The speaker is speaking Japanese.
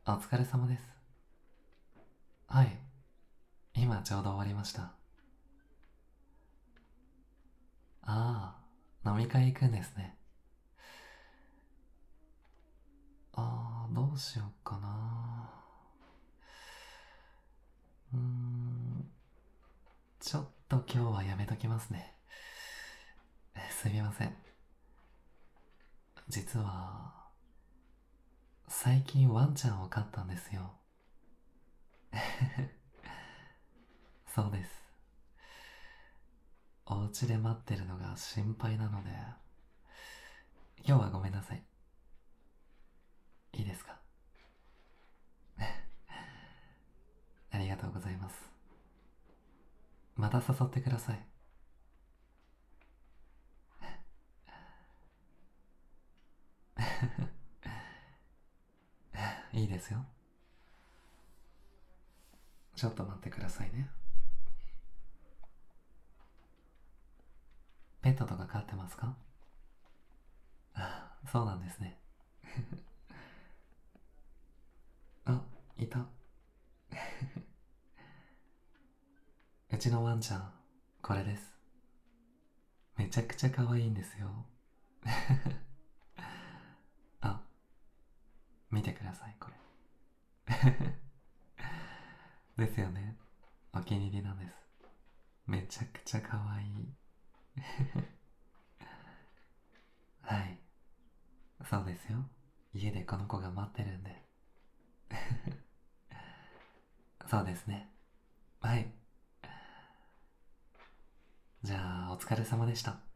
お疲れ様です。はい、今ちょうど終わりました。ああ、飲み会行くんですね。どうしようかな。うーん、ちょっと今日はやめときますね。すみません。実は、最近ワンちゃんを飼ったんですよ。そうです。お家で待ってるのが心配なので、今日はごめんなさい。いいですか？ありがとうございます。また誘ってください。いいですよ。ちょっと待ってくださいね。ペットとか飼ってますか？そうなんですね。あ、いた。うちのワンちゃん、これです。めちゃくちゃ可愛いんですよ。あ、見てください、これ。ですよね。お気に入りなんです。めちゃくちゃ可愛い。はい、そうですよ。家でこの子が待ってるんで。そうですね。はい。じゃあ、お疲れ様でした。